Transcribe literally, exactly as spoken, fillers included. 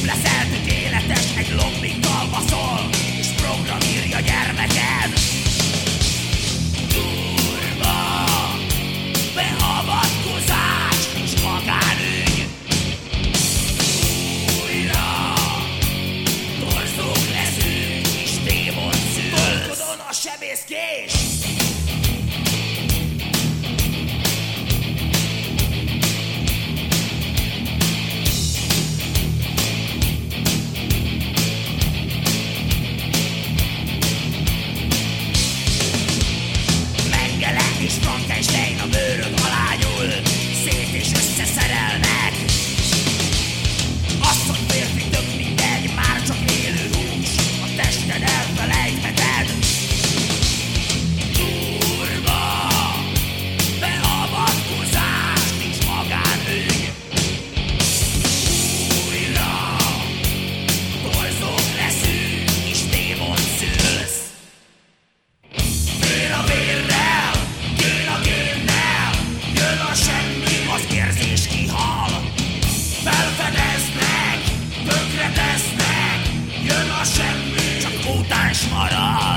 leszel tökéletes, egy lombig kalmaszol, és programírja gyermeked. Durva beavatkozás és magánügy. Újra torzók leszünk, és démon szülsz. Tolkodon a sebészkés. És Frankenstein a bőröd alá nyúl, szét és összeszerelnek. Azt, hogy férfi tök mindegy, már csak élő hús, a tested elfelejtheted. Durva beavatkozás, nincs magánügy. Újra torzók leszünk, és démon szülsz. Vér a vérrel, jön a génnel, jön a semmi, az érzés kihal. Felfedeznek, tönkretesznek, jön a semmi, csak mutáns marad.